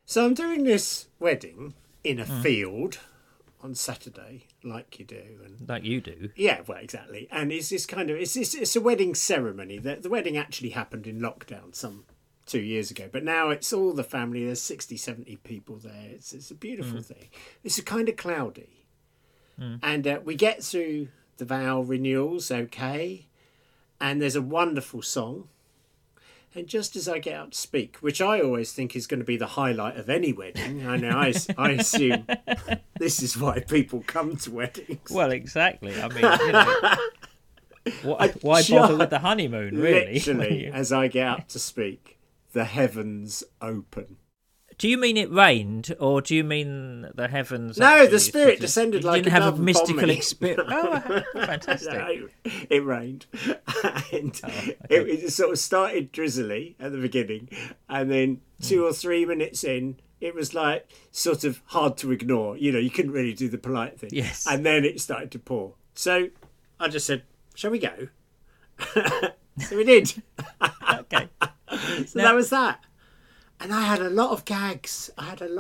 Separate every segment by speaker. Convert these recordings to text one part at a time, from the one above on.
Speaker 1: So I'm doing this wedding in a field on Saturday, like you do, and
Speaker 2: Like you do.
Speaker 1: yeah, well, exactly. And it's this kind of it's a wedding ceremony. The wedding actually happened in lockdown some 2 years ago, but now it's all the family. There's 60, 70 people there. It's a beautiful thing. It's kind of cloudy, and we get through the vow renewals okay, and there's a wonderful song. And just as I get up to speak, which I always think is going to be the highlight of any wedding, I assume this is why people come to weddings.
Speaker 2: Well, exactly. I mean, why bother with the honeymoon, really?
Speaker 1: Literally, as I get up to speak, the heavens open.
Speaker 2: Do you mean it rained, or do you mean the heavens?
Speaker 1: No, the spirit descended like
Speaker 2: you didn't
Speaker 1: a
Speaker 2: have a
Speaker 1: dove
Speaker 2: mystical
Speaker 1: upon me.
Speaker 2: experience. Oh, fantastic!
Speaker 1: No, it rained, and
Speaker 2: okay.
Speaker 1: it sort of started drizzly at the beginning, and then 2 or 3 minutes in, it was like sort of hard to ignore. You know, you couldn't really do the polite thing.
Speaker 2: Yes.
Speaker 1: And then it started to pour. So I just said, "Shall we go?" So we did.
Speaker 2: Okay.
Speaker 1: So that was that. And I had a lot of gags.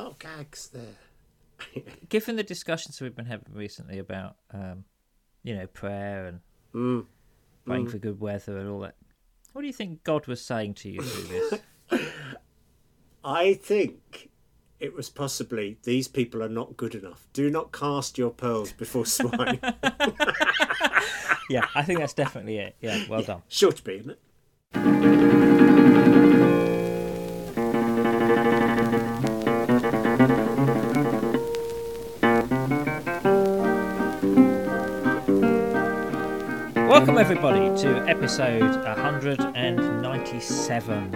Speaker 1: There.
Speaker 2: Given the discussions we've been having recently about, prayer and praying for good weather and all that, what do you think God was saying to you through this?
Speaker 1: I think it was possibly, these people are not good enough. Do not cast your pearls before swine.
Speaker 2: Yeah, I think that's definitely it. Yeah, well done.
Speaker 1: Sure to be, isn't it?
Speaker 2: Welcome everybody to episode 197.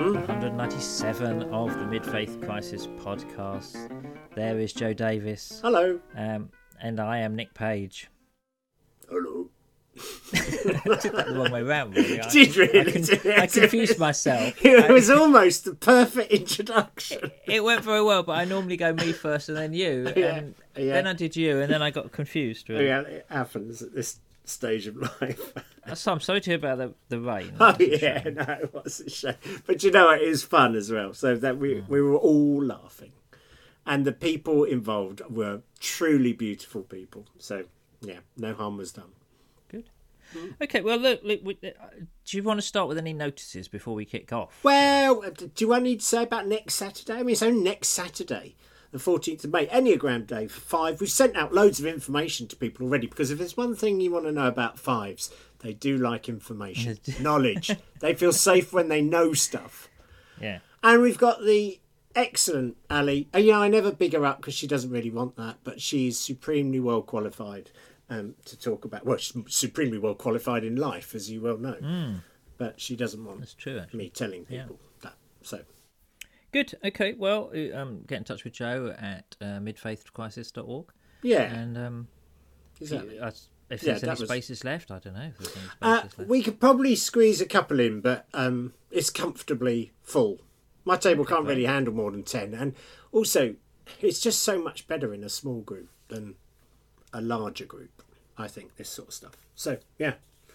Speaker 2: 197 of the Mid-Faith Crisis podcast. There is Joe Davis.
Speaker 1: Hello.
Speaker 2: And I am Nick Page.
Speaker 1: Hello.
Speaker 2: I took that the wrong way round, really.
Speaker 1: Did really?
Speaker 2: I confused myself.
Speaker 1: It was almost the perfect introduction.
Speaker 2: It went very well, but I normally go me first and then you. And then I did you, and then I got confused. Really.
Speaker 1: Yeah, it happens at this stage of life.
Speaker 2: So I'm sorry to hear about the rain.
Speaker 1: Oh yeah, no, it was a shame. But you know what, it is fun as well. So that we were all laughing. And the people involved were truly beautiful people. So yeah, no harm was done.
Speaker 2: Good. Okay, well, look, do you want to start with any notices before we kick off?
Speaker 1: Well, do I need to say about next Saturday? I mean, it's only next Saturday, the 14th of May, Enneagram Day for 5. We've sent out loads of information to people already, because if there's one thing you want to know about 5s, they do like information, knowledge. They feel safe when they know stuff.
Speaker 2: Yeah.
Speaker 1: And we've got the excellent Ali. I never big her up because she doesn't really want that, but she's supremely well qualified to talk about. Well, she's supremely well qualified in life, as you well know. But she doesn't want
Speaker 2: That's true, actually.
Speaker 1: me telling people that. So
Speaker 2: good. Okay. Well, get in touch with Joe at midfaithcrisis.org.
Speaker 1: yeah,
Speaker 2: And
Speaker 1: exactly.
Speaker 2: if there's any spaces left, I don't know if there's any spaces left.
Speaker 1: We could probably squeeze a couple in, but it's comfortably full. My table can't really handle more than 10, and also it's just so much better in a small group than a larger group. I think this sort of stuff. So yeah,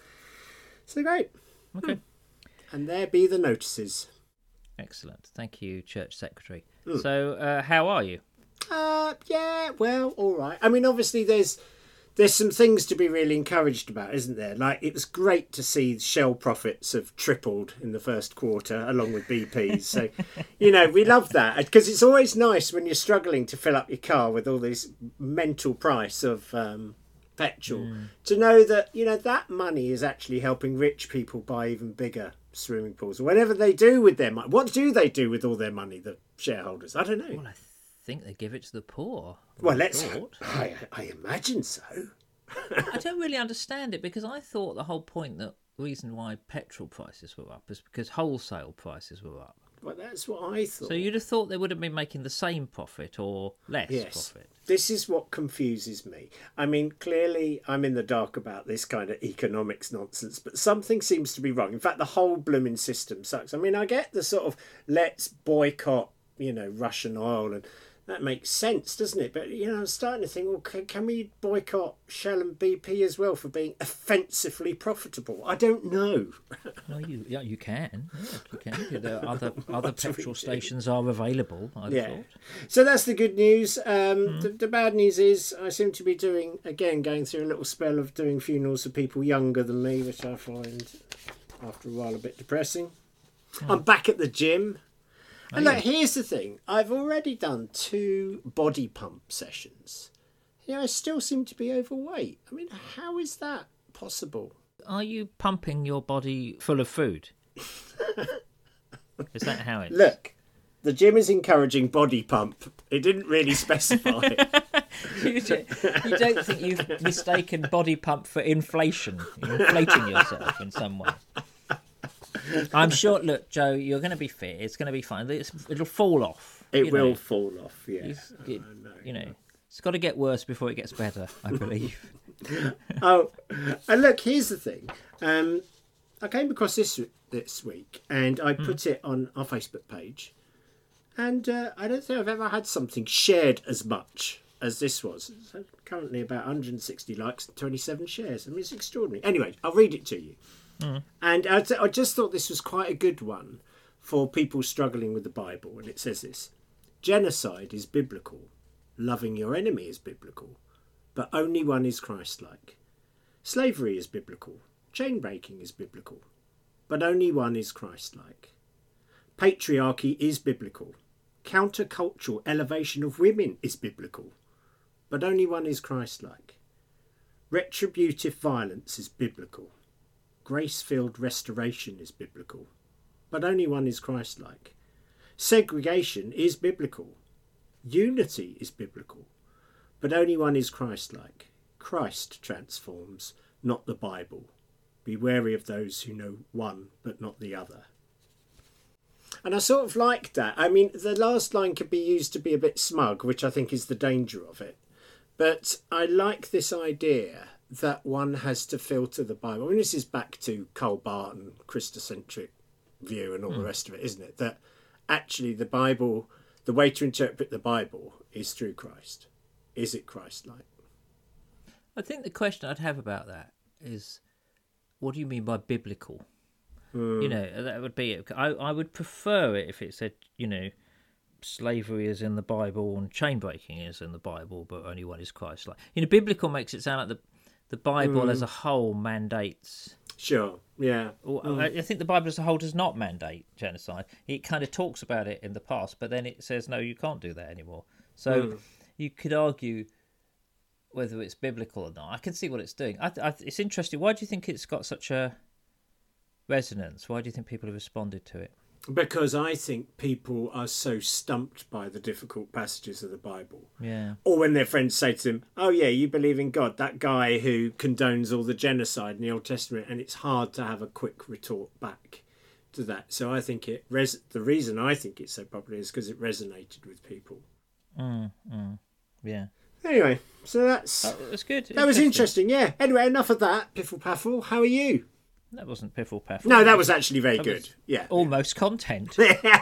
Speaker 1: so great.
Speaker 2: Okay.
Speaker 1: And there be the notices.
Speaker 2: Excellent. Thank you, Church Secretary. So, how are you?
Speaker 1: Yeah, well, all right. I mean, obviously, there's some things to be really encouraged about, isn't there? Like, it was great to see Shell profits have tripled in the first quarter, along with BP's. So, we love that, because it's always nice when you're struggling to fill up your car with all this mental price of petrol, to know that, that money is actually helping rich people buy even bigger swimming pools, or whatever they do with their money. What do they do with all their money, the shareholders? I don't know.
Speaker 2: Well, I think they give it to the poor.
Speaker 1: Well, I imagine so.
Speaker 2: I don't really understand it, because I thought the whole point, the reason why petrol prices were up is because wholesale prices were up.
Speaker 1: Well, that's what I thought.
Speaker 2: So you'd have thought they would have been making the same profit or less profit.
Speaker 1: This is what confuses me. I mean, clearly I'm in the dark about this kind of economics nonsense, but something seems to be wrong. In fact, the whole blooming system sucks. I mean, I get the sort of let's boycott, Russian oil and that makes sense, doesn't it? But, I'm starting to think, well, can we boycott Shell and BP as well for being offensively profitable? I don't know.
Speaker 2: No, you can. Yeah, you can. There are other petrol stations are available, I thought.
Speaker 1: So that's the good news. The bad news is I seem to be going through a little spell of doing funerals of people younger than me, which I find, after a while, a bit depressing. I'm back at the gym. And look, here's the thing. I've already done 2 body pump sessions. I still seem to be overweight. I mean, how is that possible?
Speaker 2: Are you pumping your body full of food? Is that how it is?
Speaker 1: Look, the gym is encouraging body pump. It didn't really specify.
Speaker 2: You don't think you've mistaken body pump for inflation? You're inflating yourself in some way. I'm sure. Look, Joe, you're going to be fit. It's going to be fine. It'll fall off.
Speaker 1: It will fall off. Yeah.
Speaker 2: It's got to get worse before it gets better, I believe.
Speaker 1: And look, here's the thing. I came across this week, and I put it on our Facebook page, and I don't think I've ever had something shared as much as this was. So currently about 160 likes and 27 shares. I mean, it's extraordinary. Anyway, I'll read it to you. And I just thought this was quite a good one for people struggling with the Bible. And it says this: genocide is biblical. Loving your enemy is biblical. But only one is Christ-like. Slavery is biblical. Chain breaking is biblical. But only one is Christ-like. Patriarchy is biblical. Countercultural elevation of women is biblical. But only one is Christ-like. Retributive violence is biblical. Grace-filled restoration is biblical, but only one is Christ-like. Segregation is biblical. Unity is biblical, but only one is Christ-like. Christ transforms, not the Bible. Be wary of those who know one but not the other. And I sort of like that. I mean, the last line could be used to be a bit smug, which I think is the danger of it. But I like this idea that one has to filter the Bible. I mean, this is back to Karl Barton, Christocentric view and all the rest of it, isn't it? That actually the Bible, the way to interpret the Bible is through Christ. Is it Christ-like?
Speaker 2: I think the question I'd have about that is, what do you mean by biblical? That would be it. I would prefer it if it said, slavery is in the Bible and chain breaking is in the Bible, but only one is Christ-like. Biblical makes it sound like the Bible as a whole mandates.
Speaker 1: Sure, yeah.
Speaker 2: I think the Bible as a whole does not mandate genocide. It kind of talks about it in the past, but then it says, no, you can't do that anymore. So you could argue whether it's biblical or not. I can see what it's doing. It's interesting. Why do you think it's got such a resonance? Why do you think people have responded to it?
Speaker 1: Because I think people are so stumped by the difficult passages of the Bible.
Speaker 2: Yeah.
Speaker 1: Or when their friends say to them, oh yeah, you believe in God, that guy who condones all the genocide in the Old Testament, and it's hard to have a quick retort back to that. So I think the reason I think it's so popular is because it resonated with people.
Speaker 2: Yeah.
Speaker 1: Anyway, so that's
Speaker 2: good.
Speaker 1: That was interesting, yeah. Anyway, enough of that. Piffle Paffle, how are you?
Speaker 2: That wasn't Piffle Paffle.
Speaker 1: No, that was actually very good. Yeah.
Speaker 2: Almost content.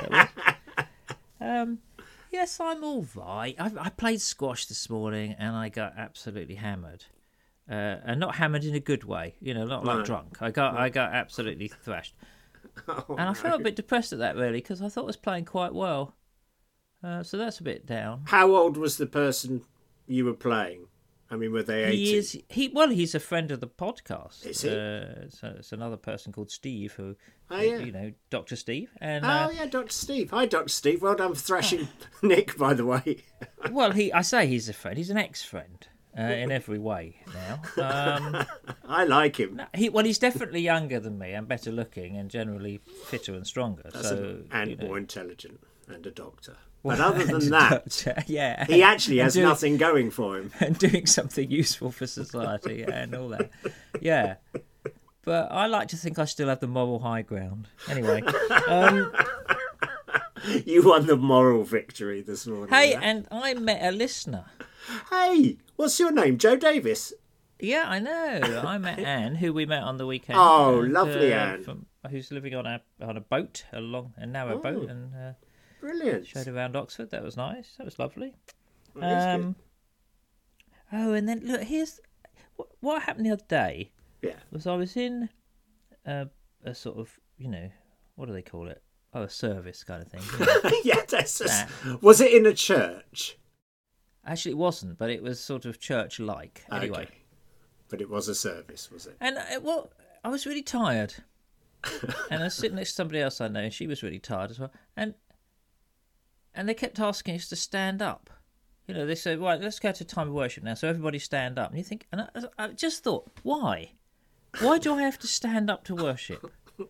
Speaker 2: Yes, I'm all right. I played squash this morning and I got absolutely hammered. And not hammered in a good way, not like drunk. I got absolutely thrashed. And I felt a bit depressed at that, really, because I thought I was playing quite well. So that's a bit down.
Speaker 1: How old was the person you were playing? I mean, were they 80?
Speaker 2: He's a friend of the podcast.
Speaker 1: Is he?
Speaker 2: So it's another person called Steve, who, Dr. Steve. And,
Speaker 1: Dr. Steve. Hi, Dr. Steve. Well done for thrashing Nick, by the way.
Speaker 2: Well, I say he's a friend. He's an ex-friend in every way now.
Speaker 1: I like him.
Speaker 2: He's definitely younger than me and better looking and generally fitter and stronger.
Speaker 1: More intelligent and a doctor. But other than that,
Speaker 2: yeah,
Speaker 1: he actually has nothing going for him.
Speaker 2: And doing something useful for society and all that. Yeah. But I like to think I still have the moral high ground. Anyway.
Speaker 1: You won the moral victory this morning.
Speaker 2: Hey, and I met a listener.
Speaker 1: Hey, what's your name? Joe Davis?
Speaker 2: Yeah, I know. I met Anne, who we met on the weekend.
Speaker 1: Oh, lovely Anne.
Speaker 2: Who's living on a boat, a narrow boat. And
Speaker 1: Brilliant.
Speaker 2: Showed around Oxford. That was nice. That was lovely.
Speaker 1: That is good.
Speaker 2: Oh, and then look, here's what happened the other day.
Speaker 1: Yeah.
Speaker 2: Was I was in a sort of, what do they call it? Oh, a service kind of thing.
Speaker 1: Yeah, that's just... Was it in a church?
Speaker 2: Actually, it wasn't, but it was sort of church-like. Anyway.
Speaker 1: Okay. But it was a service, was it?
Speaker 2: And, I was really tired. And I was sitting next to somebody else I know, and she was really tired as well. And they kept asking us to stand up. They said, right, let's go to time of worship now, so everybody stand up. And you think, and I just thought, why? Why do I have to stand up to worship?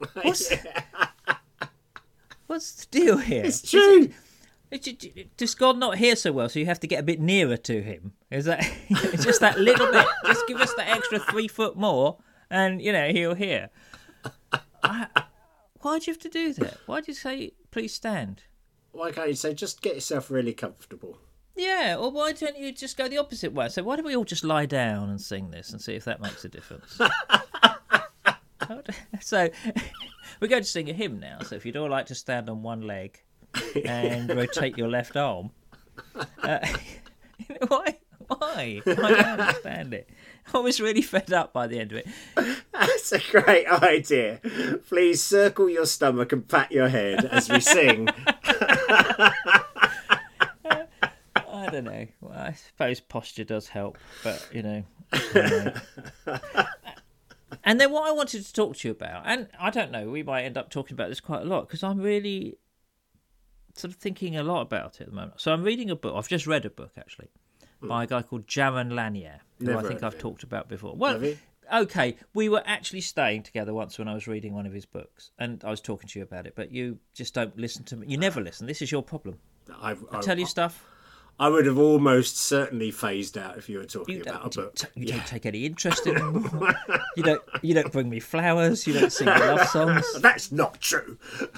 Speaker 2: What's the deal here?
Speaker 1: It's true.
Speaker 2: Does God not hear so well, so you have to get a bit nearer to him? Is that just that little bit? Just give us that extra 3 foot more, and he'll hear. Why'd you have to do that? Why'd you say please stand?
Speaker 1: Why can't you say just get yourself really comfortable?
Speaker 2: Yeah, or why don't you just go the opposite way? So why don't we all just lie down and sing this and see if that makes a difference? So we're going to sing a hymn now. So if you'd all like to stand on one leg and rotate your left arm, why? I don't understand it. I was really fed up by the end of it.
Speaker 1: That's a great idea. Please circle your stomach and pat your head as we sing.
Speaker 2: I don't know. Well, I suppose posture does help, but And then what I wanted to talk to you about, and I don't know, we might end up talking about this quite a lot, because I'm really sort of thinking a lot about it at the moment. So I'm reading a book. I've just read a book, actually, by a guy called Jaron Lanier, who I think I've talked about before. Well, okay, we were actually staying together once when I was reading one of his books, and I was talking to you about it, but you just don't listen to me. You never listen. This is your problem. I tell you stuff.
Speaker 1: I would have almost certainly phased out if you were talking about a book.
Speaker 2: You don't take any interest in them. You don't bring me flowers. You don't sing love songs.
Speaker 1: That's not true.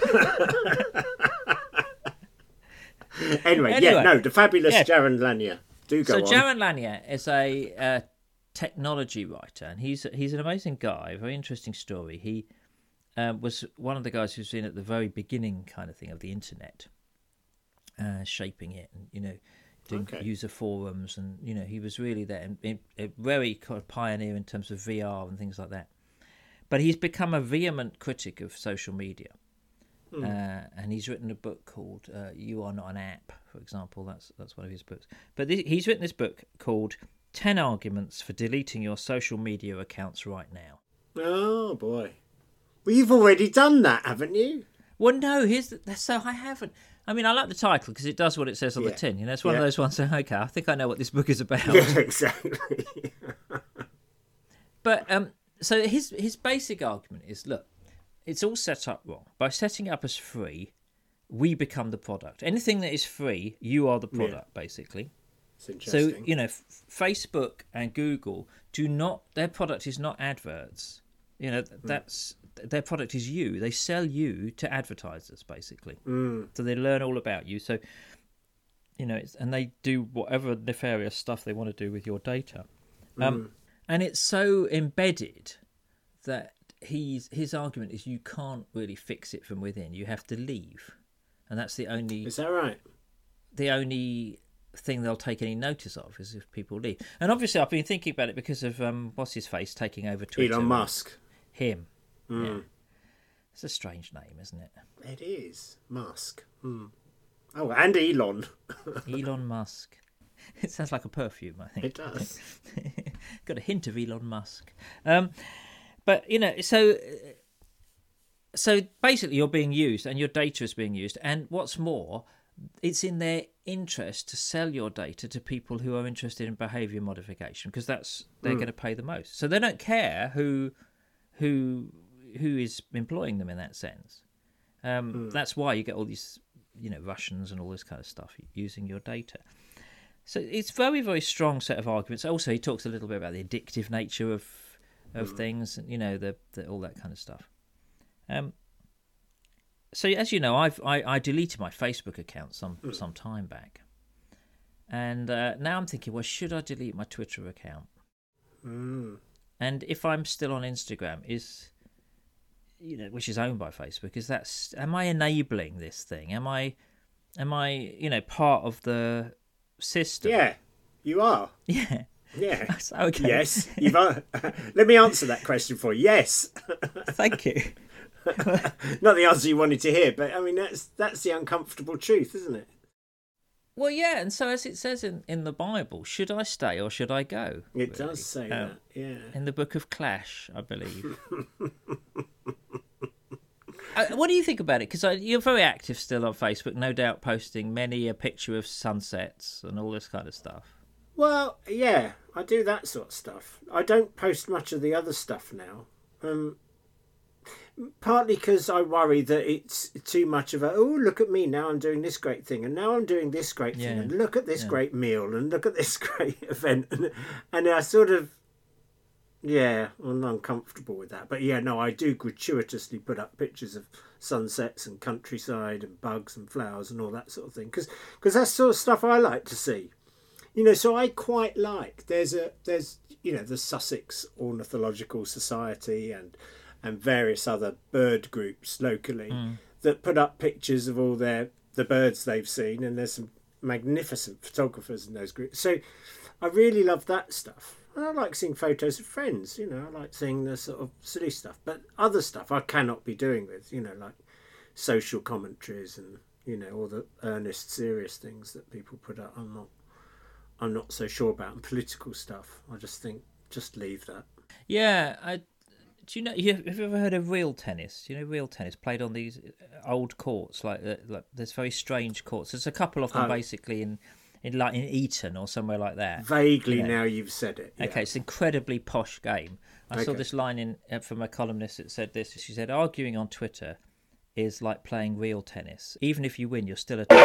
Speaker 1: Anyway, the fabulous Jaron Lanier. Do go on.
Speaker 2: So Jaron Lanier is a technology writer, and he's an amazing guy. A very interesting story. He was one of the guys who's been at the very beginning kind of thing of the internet, shaping it, and doing user forums, and he was really there, and a very kind of pioneer in terms of VR and things like that. But he's become a vehement critic of social media. And he's written a book called "You Are Not an App," for example. That's one of his books. But he's written this book called 10 Arguments for Deleting Your Social Media Accounts Right Now.
Speaker 1: Oh boy! Well, you've already done that, haven't you?
Speaker 2: Well, no. So I haven't. I mean, I like the title because it does what it says on the tin. It's one of those ones. Okay, I think I know what this book is about.
Speaker 1: Yeah, exactly.
Speaker 2: But so his basic argument is, look, it's all set up wrong. By setting it up as free, we become the product. Anything that is free, you are the product, basically.
Speaker 1: It's interesting.
Speaker 2: So, Facebook and Google their product is not adverts. That's their product is you. They sell you to advertisers, basically. So they learn all about you. So, and they do whatever nefarious stuff they want to do with your data. And it's so embedded that his argument is you can't really fix it from within. You have to leave, and that's the only.
Speaker 1: Is that right?
Speaker 2: The only thing they'll take any notice of is if people leave. And obviously, I've been thinking about it because of what's his face taking over Twitter.
Speaker 1: Elon Musk.
Speaker 2: Him. Yeah. It's a strange name, isn't it?
Speaker 1: It is Musk. Oh, and Elon.
Speaker 2: Elon Musk. It sounds like a perfume, I think.
Speaker 1: It does.
Speaker 2: Got a hint of Elon Musk. But, so basically you're being used and your data is being used. And what's more, it's in their interest to sell your data to people who are interested in behaviour modification, because they're going to pay the most. So they don't care who is employing them in that sense. That's why you get all these, Russians and all this kind of stuff using your data. So it's very, very strong set of arguments. Also, he talks a little bit about the addictive nature of things, and the all that kind of stuff. So as you know, I deleted my Facebook account some time back, and now I'm thinking, well, should I delete my Twitter account? And if I'm still on Instagram, which is owned by Facebook, am I enabling this thing? Am I Am I, part of the system?
Speaker 1: Yeah, you are.
Speaker 2: Yeah.
Speaker 1: Yeah.
Speaker 2: Okay.
Speaker 1: Yes. Let me answer that question for you. Yes.
Speaker 2: Thank you.
Speaker 1: Not the answer you wanted to hear, but I mean that's the uncomfortable truth, isn't it?
Speaker 2: Well, yeah, and so as it says in the Bible, should I stay or should I go?
Speaker 1: It does say that, yeah.
Speaker 2: In the book of Clash, I believe. What do you think about it? Because you're very active still on Facebook, no doubt posting many a picture of sunsets and all this kind of stuff.
Speaker 1: Well, yeah, I do that sort of stuff. I don't post much of the other stuff now. Partly because I worry that it's too much of look at me, now I'm doing this great thing, and now I'm doing this great thing, and look at this great meal, and look at this great event. And I sort of, I'm uncomfortable with that. But yeah, no, I do gratuitously put up pictures of sunsets and countryside and bugs and flowers and all that sort of thing. Because that's sort of stuff I like to see. So I quite like, there's the Sussex Ornithological Society and various other bird groups locally that put up pictures of all the birds they've seen, and there's some magnificent photographers in those groups. So I really love that stuff. And I like seeing photos of friends, I like seeing the sort of silly stuff. But other stuff I cannot be doing with, like social commentaries and, all the earnest, serious things that people put up. I'm not so sure about, and political stuff. I just think, just leave that.
Speaker 2: Yeah, have you ever heard of real tennis? Real tennis played on these old courts, like there's very strange courts. There's a couple of them basically in Eton or somewhere like that.
Speaker 1: Vaguely, now you've said it. Yeah.
Speaker 2: Okay, it's an incredibly posh game. I saw this line from a columnist that said this. She said, "Arguing on Twitter is like playing real tennis. Even if you win, you're still a."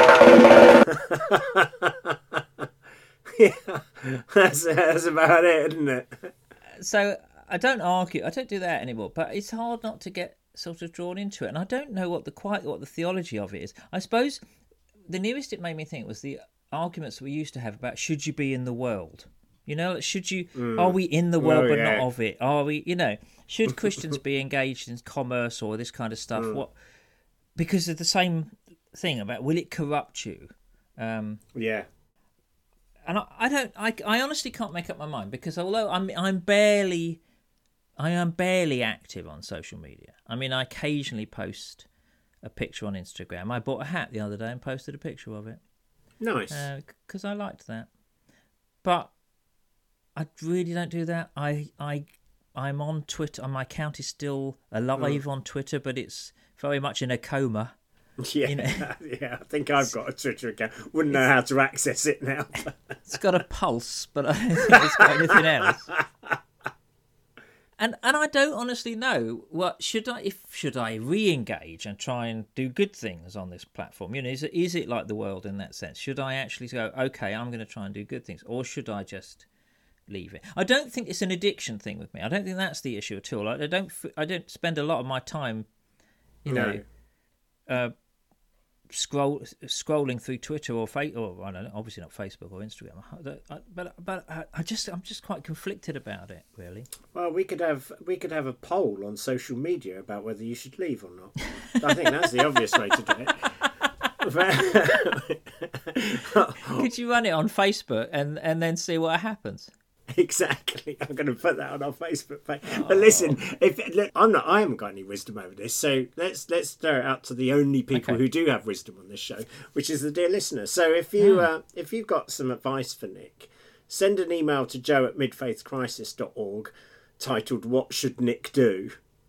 Speaker 1: Yeah, that's about it, isn't it?
Speaker 2: So I don't argue. I don't do that anymore. But it's hard not to get sort of drawn into it, and I don't know what the theology of it is. I suppose the nearest it made me think was the arguments we used to have about should you be in the world. Should you? Are we in the world but not of it? Are we? Should Christians be engaged in commerce or this kind of stuff? What? Because of the same thing about will it corrupt you?
Speaker 1: Yeah.
Speaker 2: And I honestly can't make up my mind, because although I am barely active on social media. I mean, I occasionally post a picture on Instagram. I bought a hat the other day and posted a picture of it.
Speaker 1: Nice.
Speaker 2: Because I liked that. But I really don't do that. I'm on Twitter. My account is still alive on Twitter, but it's very much in a coma.
Speaker 1: Yeah, yeah. I think I've got a Twitter account. Wouldn't know how to access it now.
Speaker 2: It's got a pulse, but I don't think it's got anything else. And I don't honestly know what should I re-engage and try and do good things on this platform. Is it like the world in that sense? Should I actually go, okay, I'm going to try and do good things, or should I just leave it? I don't think it's an addiction thing with me. I don't think that's the issue at all. I don't spend a lot of my time, scrolling through Twitter or I don't know, obviously not Facebook or Instagram. But I'm just quite conflicted about it, really.
Speaker 1: Well, we could have a poll on social media about whether you should leave or not. I think that's the obvious way to do it.
Speaker 2: Could you run it on Facebook and then see what happens?
Speaker 1: Exactly. I'm going to put that on our Facebook page. But listen, I haven't got any wisdom over this, so let's throw it out to the only people who do have wisdom on this show, which is the dear listener. So if you've got some advice for Nick, send an email to joe@midfaithcrisis.org titled "What Should Nick Do?"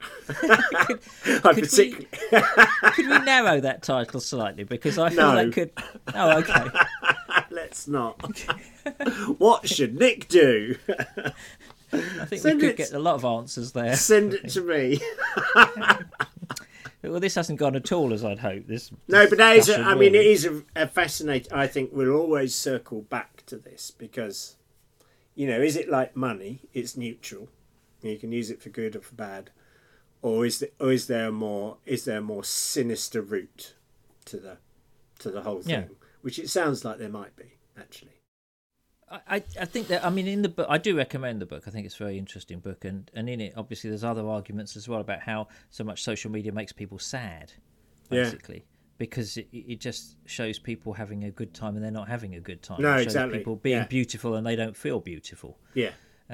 Speaker 2: Could we narrow that title slightly, because I feel that could. Oh, okay.
Speaker 1: Let's not. What should Nick do?
Speaker 2: I think we could get a lot of answers there.
Speaker 1: Send it to me.
Speaker 2: Well, this hasn't gone at all as I'd hoped.
Speaker 1: No, but that is. It is a fascinating. I think we'll always circle back to this because, is it like money? It's neutral. You can use it for good or for bad, or is there a more sinister route to the whole thing?
Speaker 2: Yeah.
Speaker 1: Which it sounds like there might be, actually.
Speaker 2: I think that, in the book, I do recommend the book. I think it's a very interesting book. And in it, obviously, there's other arguments as well about how so much social media makes people sad, basically. because it just shows people having a good time and they're not having a good time.
Speaker 1: No,
Speaker 2: it shows
Speaker 1: exactly.
Speaker 2: people being beautiful and they don't feel beautiful.
Speaker 1: Yeah.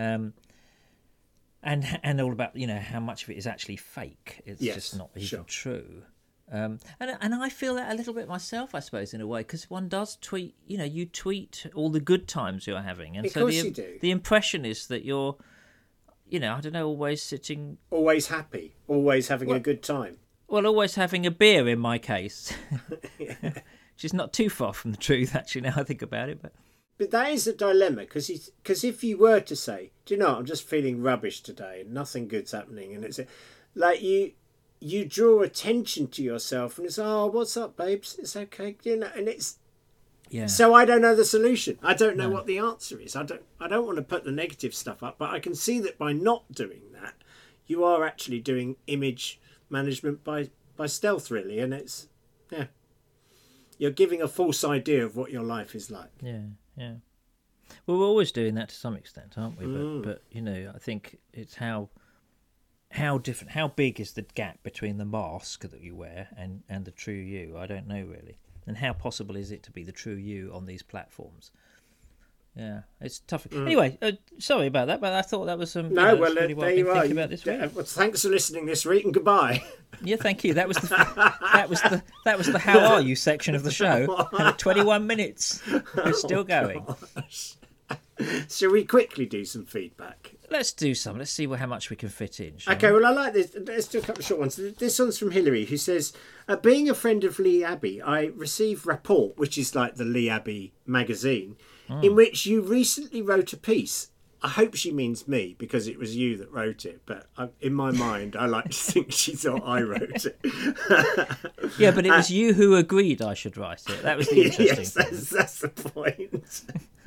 Speaker 2: And all about, how much of it is actually fake. It's just not even true. And I feel that a little bit myself, I suppose, in a way, because one does tweet. You tweet all the good times you're having, and
Speaker 1: of course you do.
Speaker 2: The impression is that you're, I don't know, always sitting,
Speaker 1: always happy, always having a good time.
Speaker 2: Well, always having a beer in my case, which is not too far from the truth, actually. Now I think about it,
Speaker 1: But that is a dilemma, because if you were to say, do you know what, I'm just feeling rubbish today and nothing good's happening, and it's like you draw attention to yourself and it's, oh, what's up, babes? It's okay, and it's So I don't know the solution. I don't know what the answer is. I don't want to put the negative stuff up, but I can see that by not doing that, you are actually doing image management by stealth, really, and it's you're giving a false idea of what your life is like.
Speaker 2: Yeah. Well, we're always doing that to some extent, aren't we? But I think it's how different, how big is the gap between the mask that you wear and the true you? I don't know really. And how possible is it to be the true you on these platforms? Yeah, it's tough. Anyway, sorry about that, but I thought that was some.
Speaker 1: No,
Speaker 2: really
Speaker 1: there you are.
Speaker 2: About this week.
Speaker 1: Well, thanks for listening this week, and goodbye.
Speaker 2: Yeah, thank you. That was the how are you section of the show. And at 21 minutes, we're still going.
Speaker 1: Shall we quickly do some feedback?
Speaker 2: Let's do some. Let's see how much we can fit in.
Speaker 1: Okay, well, I like this. Let's do a couple of short ones. This one's from Hilary, who says, being a friend of Lee Abbey, I received Rapport, which is like the Lee Abbey magazine, in which you recently wrote a piece. I hope she means me, because it was you that wrote it, but in my mind, I like to think she thought I wrote it.
Speaker 2: Yeah, but it was you who agreed I should write it. That was the interesting thing.
Speaker 1: That's the point.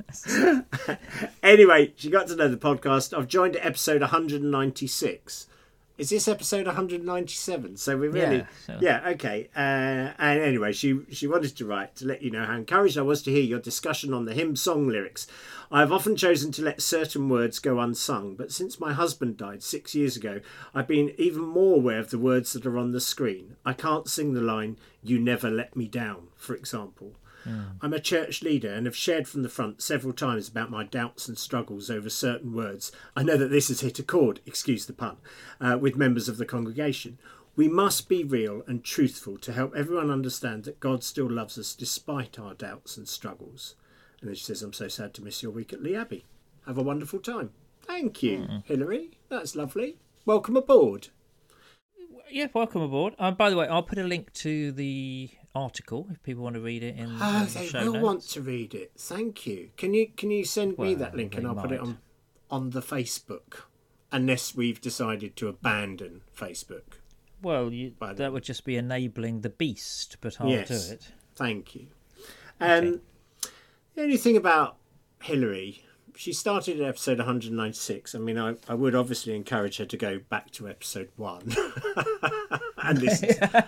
Speaker 1: Anyway, she got to know the podcast. I've joined at episode 196. Is this episode 197? So we really, okay. And anyway, she wanted to write to let you know how encouraged I was to hear your discussion on the hymn song lyrics. I have often chosen to let certain words go unsung, but since my husband died 6 years ago, I've been even more aware of the words that are on the screen. I can't sing the line, "You never let me down," for example. I'm a church leader and have shared from the front several times about my doubts and struggles over certain words. I know that this has hit a chord, excuse the pun, with members of the congregation. We must be real and truthful to help everyone understand that God still loves us despite our doubts and struggles. And then she says, I'm so sad to miss your week at Lee Abbey. Have a wonderful time. Thank you, Hilary. That's lovely. Welcome aboard.
Speaker 2: Yeah, welcome aboard. By the way, I'll put a link to the article if people want to read it in the
Speaker 1: they
Speaker 2: show
Speaker 1: will
Speaker 2: notes.
Speaker 1: want to read it. Thank you. Can you send me that link and I'll put it on the Facebook, unless we've decided to abandon Facebook.
Speaker 2: Well, that would just be enabling the beast, but I'll do it.
Speaker 1: Thank you.
Speaker 2: Okay.
Speaker 1: The only thing about Hilary, she started at episode 196. I mean, I would obviously encourage her to go back to episode 1 and listen.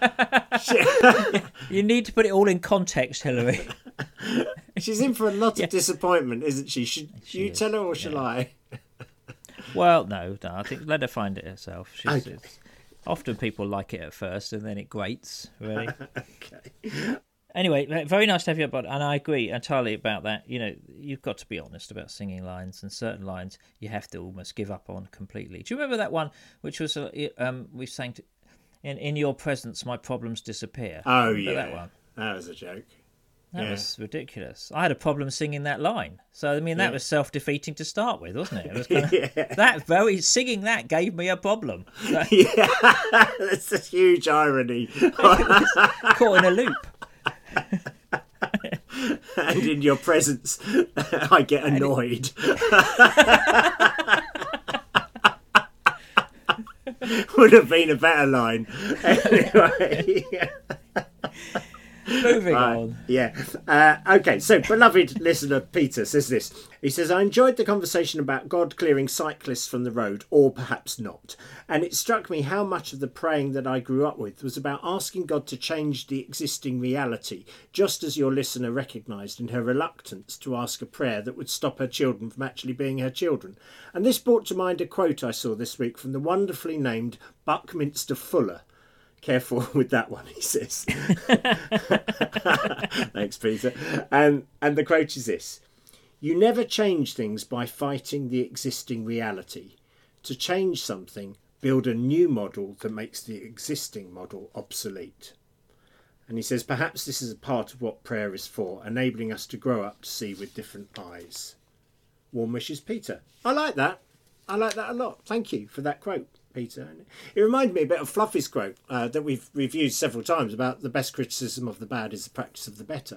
Speaker 2: You need to put it all in context, Hilary.
Speaker 1: She's in for a lot of disappointment, isn't she? Should you tell her or shall I?
Speaker 2: Well, no. I think let her find it herself. Often people like it at first and then it grates, really.
Speaker 1: Okay.
Speaker 2: Anyway, very nice to have you aboard, and I agree entirely about that. You've got to be honest about singing lines, and certain lines you have to almost give up on completely. Do you remember that one, which was we sang in your presence, my problems disappear?
Speaker 1: Oh,
Speaker 2: remember that one?
Speaker 1: That was a joke.
Speaker 2: That was ridiculous. I had a problem singing that line, so I mean that was self-defeating to start with, wasn't it? It was kind of, singing that gave me a problem. So,
Speaker 1: that's a huge irony.
Speaker 2: Caught in a loop.
Speaker 1: And in your presence, I get annoyed. Would have been a better line. Anyway.
Speaker 2: Moving on.
Speaker 1: Okay, so beloved listener Peter says this. He says, I enjoyed the conversation about God clearing cyclists from the road, or perhaps not. And it struck me how much of the praying that I grew up with was about asking God to change the existing reality, just as your listener recognised in her reluctance to ask a prayer that would stop her children from actually being her children. And this brought to mind a quote I saw this week from the wonderfully named Buckminster Fuller. Careful with that one, he says. Thanks, Peter. And the quote is this: "You never change things by fighting the existing reality. To change something, build a new model that makes the existing model obsolete." And he says, perhaps this is a part of what prayer is for, enabling us to grow up to see with different eyes. Warm wishes, Peter. I like that. I like that a lot. Thank you for that quote, Peter. It reminded me a bit of Fluffy's quote that we've used several times about the best criticism of the bad is the practice of the better.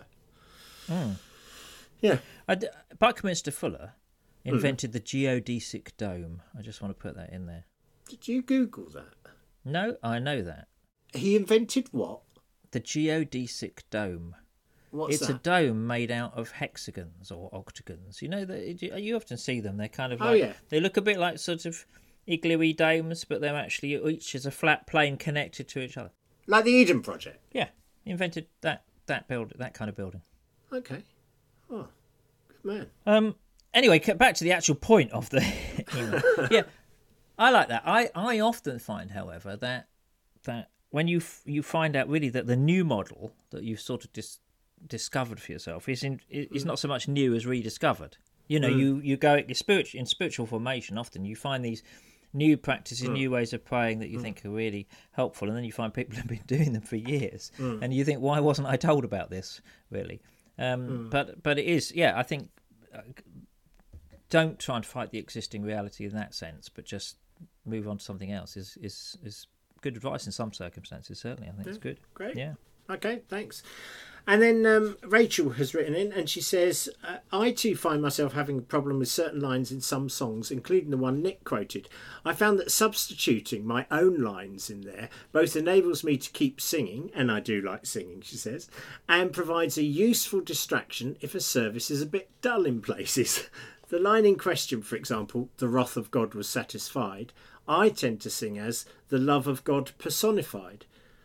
Speaker 1: Yeah.
Speaker 2: Buckminster Fuller invented the geodesic dome. I just want to put that in there.
Speaker 1: Did you Google that?
Speaker 2: No, I know that.
Speaker 1: He invented what?
Speaker 2: The geodesic dome.
Speaker 1: What's
Speaker 2: it's
Speaker 1: that?
Speaker 2: a dome made out of hexagons or octagons. You know that you often see them. They're kind of like,
Speaker 1: oh yeah.
Speaker 2: They look a bit like sort of igloo-y domes, but they're actually each is a flat plane connected to each other.
Speaker 1: Like the Eden Project.
Speaker 2: Yeah, he invented that kind of building.
Speaker 1: Okay. Oh, good man.
Speaker 2: Anyway, back to the actual point of the email. Yeah, I like that. I often find, however, that when you find out really that the new model that you've sort of discovered for yourself is not so much new as rediscovered. You know, you go in spiritual formation. Often you find these new practices, new ways of praying that you think are really helpful, and then you find people have been doing them for years, and you think, why wasn't I told about this? Really, but it is. Yeah, I think don't try and fight the existing reality in that sense, but just move on to something else is good advice in some circumstances. Certainly, I think it's good.
Speaker 1: Great.
Speaker 2: Yeah.
Speaker 1: Okay, thanks. And then Rachel has written in and she says, I too find myself having a problem with certain lines in some songs, including the one Nick quoted. I found that substituting my own lines in there both enables me to keep singing, and I do like singing, she says, and provides a useful distraction if a service is a bit dull in places. The line in question, for example, the wrath of God was satisfied, I tend to sing as the love of God personified.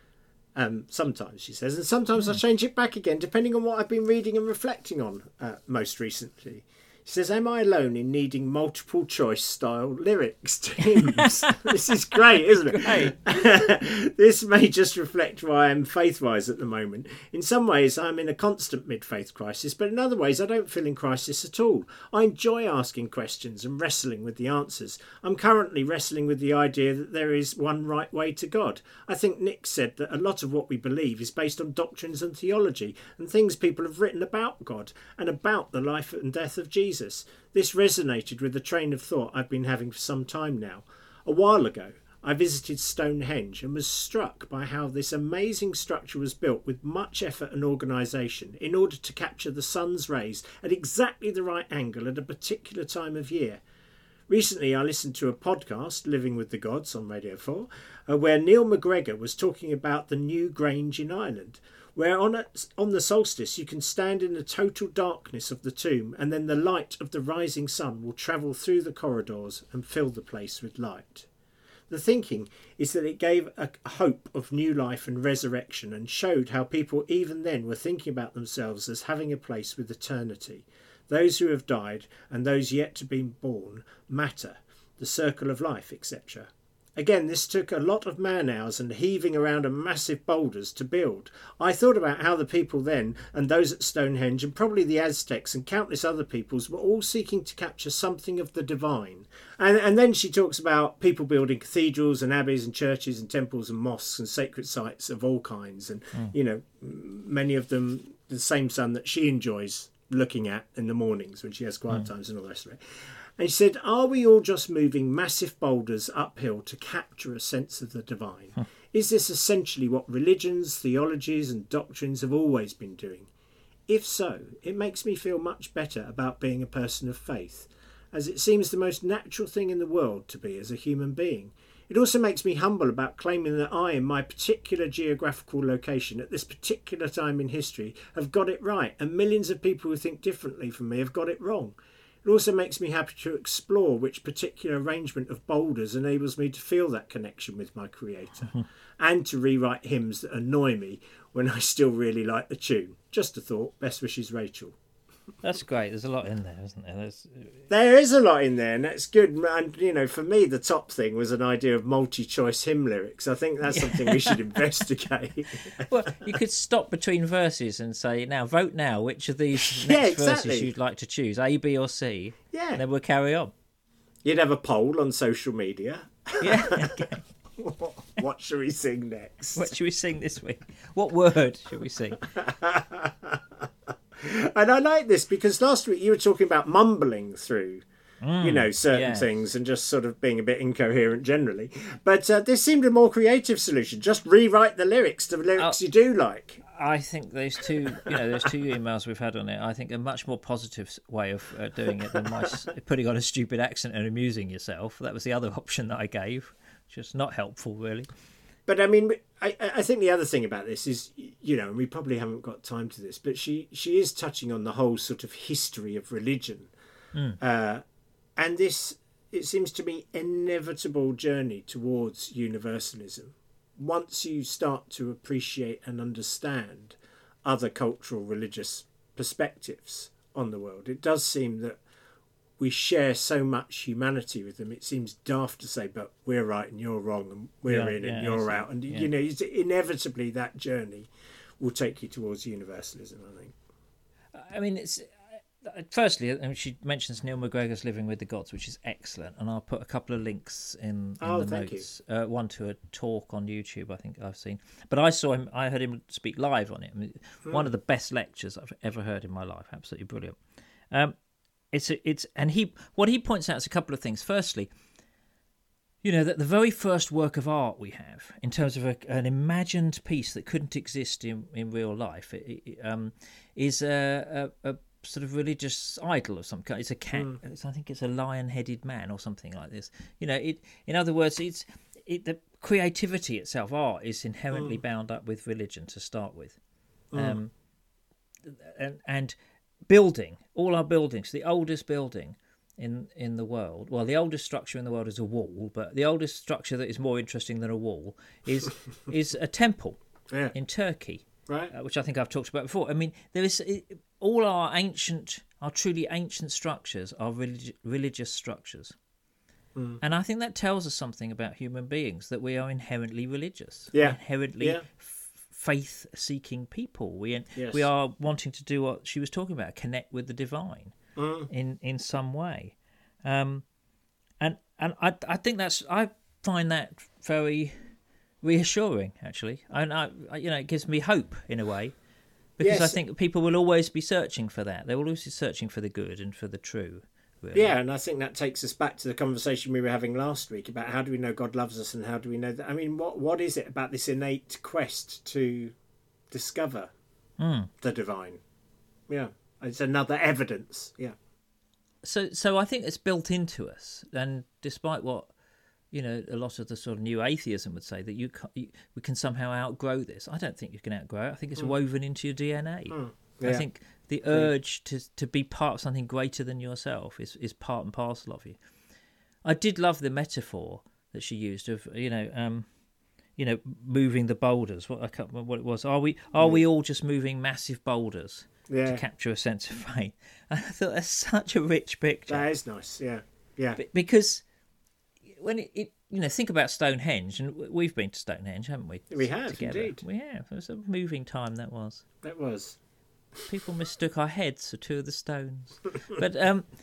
Speaker 1: Sometimes, she says, and sometimes I change it back again, depending on what I've been reading and reflecting on most recently. She says, am I alone in needing multiple choice style lyrics to hymns? This is great, isn't it? Great. This may just reflect why I'm faith-wise at the moment. In some ways, I'm in a constant mid-faith crisis, but in other ways, I don't feel in crisis at all. I enjoy asking questions and wrestling with the answers. I'm currently wrestling with the idea that there is one right way to God. I think Nick said that a lot of what we believe is based on doctrines and theology and things people have written about God and about the life and death of Jesus. This resonated with a train of thought I've been having for some time now. A while ago, I visited Stonehenge and was struck by how this amazing structure was built with much effort and organisation in order to capture the sun's rays at exactly the right angle at a particular time of year. Recently, I listened to a podcast, Living with the Gods, on Radio 4, where Neil McGregor was talking about the new Grange in Ireland, where on the solstice you can stand in the total darkness of the tomb, and then the light of the rising sun will travel through the corridors and fill the place with light. The thinking is that it gave a hope of new life and resurrection, and showed how people even then were thinking about themselves as having a place with eternity. Those who have died and those yet to be born matter, the circle of life, etc. Again, this took a lot of man-hours and heaving around of massive boulders to build. I thought about how the people then, and those at Stonehenge, and probably the Aztecs and countless other peoples, were all seeking to capture something of the divine. And then she talks about people building cathedrals and abbeys and churches and temples and mosques and sacred sites of all kinds. And, you know, many of them the same sun that she enjoys looking at in the mornings when she has quiet times and all the rest of it. And she said, are we all just moving massive boulders uphill to capture a sense of the divine? Is this essentially what religions, theologies and doctrines have always been doing? If so, it makes me feel much better about being a person of faith, as it seems the most natural thing in the world to be as a human being. It also makes me humble about claiming that I, in my particular geographical location at this particular time in history, have got it right, and millions of people who think differently from me have got it wrong. It also makes me happy to explore which particular arrangement of boulders enables me to feel that connection with my creator, and to rewrite hymns that annoy me when I still really like the tune. Just a thought. Best wishes, Rachel.
Speaker 2: That's great. There's a lot in there, isn't there?
Speaker 1: There is a lot in there, and that's good. And, you know, for me, the top thing was an idea of multi-choice hymn lyrics. I think that's something we should investigate.
Speaker 2: Well, you could stop between verses and say, now, vote now, which of these
Speaker 1: Yeah,
Speaker 2: next
Speaker 1: exactly.
Speaker 2: verses you'd like to choose, A, B or C,
Speaker 1: Yeah.
Speaker 2: and then we'll carry on.
Speaker 1: You'd have a poll on social media.
Speaker 2: Yeah, okay.
Speaker 1: What should we sing next?
Speaker 2: What should we sing this week? What word should we sing?
Speaker 1: And I like this because last week you were talking about mumbling through, you know, certain
Speaker 2: yes.
Speaker 1: things and just sort of being a bit incoherent generally. But this seemed a more creative solution. Just rewrite the lyrics to the lyrics you do like.
Speaker 2: I think those two emails we've had on it, I think a much more positive way of doing it than putting on a stupid accent and amusing yourself. That was the other option that I gave. Just not helpful, really.
Speaker 1: But I mean, I think the other thing about this is, you know, and we probably haven't got time to this, but she is touching on the whole sort of history of religion. And this, it seems to me, inevitable journey towards universalism. Once you start to appreciate and understand other cultural religious perspectives on the world, it does seem that we share so much humanity with them. It seems daft to say, but we're right and you're wrong, and we're in and you're out. And, you know, inevitably that journey will take you towards universalism, I think.
Speaker 2: I mean, it's... Firstly, she mentions Neil McGregor's Living with the Gods, which is excellent, and I'll put a couple of links in the notes. One to a talk on YouTube, I think I've seen. But I heard him speak live on it. I mean, one of the best lectures I've ever heard in my life. Absolutely brilliant. What he points out is a couple of things. Firstly, you know, that the very first work of art we have, in terms of an imagined piece that couldn't exist in real life, is a sort of religious idol of some kind. It's a cat. I think it's a lion-headed man or something like this. You know, in other words, the creativity itself, art, is inherently bound up with religion to start with, and building, all our buildings, the oldest building in the world. Well, the oldest structure in the world is a wall, but the oldest structure that is more interesting than a wall is a temple in Turkey.
Speaker 1: Right.
Speaker 2: Which I think I've talked about before. I mean, there is all our truly ancient structures are religious structures, and I think that tells us something about human beings, that we are inherently religious, inherently faith-seeking people. We are wanting to do what she was talking about, connect with the divine in some way, and I think I find that very reassuring, actually, and it gives me hope in a way, because I think people will always be searching for that. They will always be searching for the good and for the true. Really.
Speaker 1: Yeah, and I think that takes us back to the conversation we were having last week about how do we know God loves us and how do we know that. I mean, what is it about this innate quest to discover the divine? Yeah, it's another evidence. Yeah.
Speaker 2: So I think it's built into us, and despite what, you know, a lot of the sort of new atheism would say, that we can somehow outgrow this. I don't think you can outgrow it. I think it's woven into your DNA. Yeah. I think the urge to be part of something greater than yourself is part and parcel of you. I did love the metaphor that she used of, moving the boulders. I can't remember what it was. Are we all just moving massive boulders to capture a sense of faith? I thought that's such a rich picture.
Speaker 1: That is nice. Yeah, yeah.
Speaker 2: Because when think about Stonehenge, and we've been to Stonehenge, haven't we?
Speaker 1: We have,
Speaker 2: together.
Speaker 1: Indeed.
Speaker 2: We have. It was a moving time, that was.
Speaker 1: That was.
Speaker 2: People mistook our heads for two of the stones. But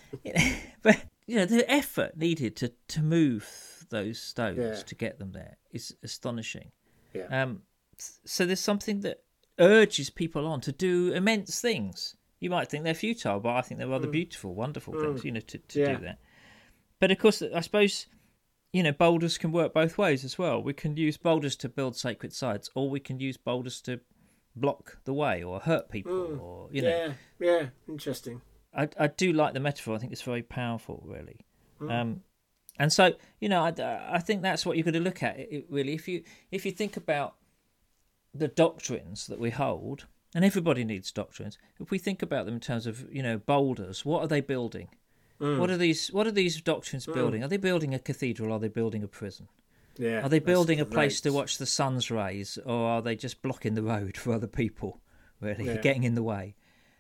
Speaker 2: the effort needed to move those stones to get them there is astonishing.
Speaker 1: Yeah.
Speaker 2: So there's something that urges people on to do immense things. You might think they're futile, but I think they're rather beautiful, wonderful things, to do that. But of course, I suppose, boulders can work both ways as well. We can use boulders to build sacred sites, or we can use boulders to block the way or hurt people,
Speaker 1: Yeah, interesting.
Speaker 2: I do like the metaphor. I think it's very powerful, really. And so, I think that's what you've got to look at, really. If you think about the doctrines that we hold, and everybody needs doctrines, if we think about them in terms of, boulders, what are they building? What are these doctrines building? Are they building a cathedral? Are they building a prison?
Speaker 1: Yeah.
Speaker 2: Are they building a place to watch the sun's rays, or are they just blocking the road for other people, really, getting in the way?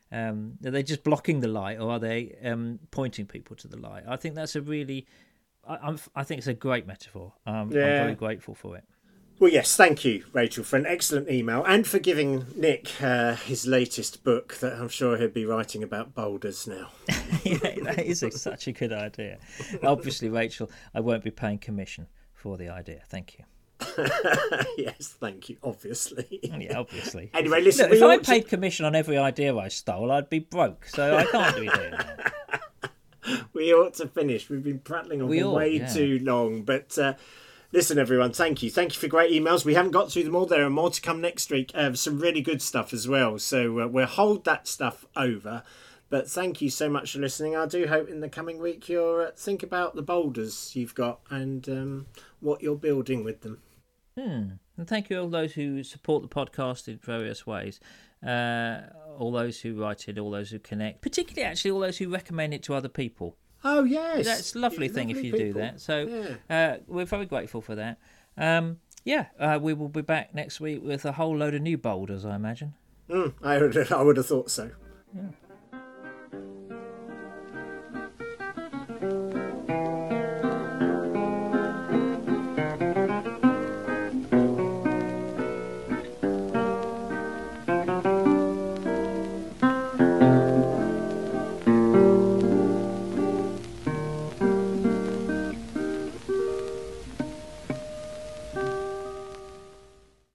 Speaker 2: Are they just blocking the light, or are they pointing people to the light? I think that's a really, I think it's a great metaphor. I'm very grateful for it.
Speaker 1: Well, yes, thank you, Rachel, for an excellent email and for giving Nick his latest book that I'm sure he'll be writing about boulders now.
Speaker 2: Yeah, that is such a good idea. Obviously, Rachel, I won't be paying commission for the idea. Thank you.
Speaker 1: Yes, thank you, obviously.
Speaker 2: Yeah, obviously.
Speaker 1: Anyway, listen,
Speaker 2: look, if I paid commission on every idea I stole, I'd be broke, so I can't be doing that.
Speaker 1: We ought to finish. We've been prattling on for way too long, but... listen, everyone, thank you. Thank you for great emails. We haven't got through them all. There are more to come next week. Some really good stuff as well. So we'll hold that stuff over. But thank you so much for listening. I do hope in the coming week you'll think about the boulders you've got and what you're building with them.
Speaker 2: And thank you all those who support the podcast in various ways. All those who write it, all those who connect. Particularly, actually, all those who recommend it to other people.
Speaker 1: Oh, yes.
Speaker 2: That's a lovely thing if you do that. So we're very grateful for that. We will be back next week with a whole load of new boulders, I imagine.
Speaker 1: I would have thought so.
Speaker 2: Yeah.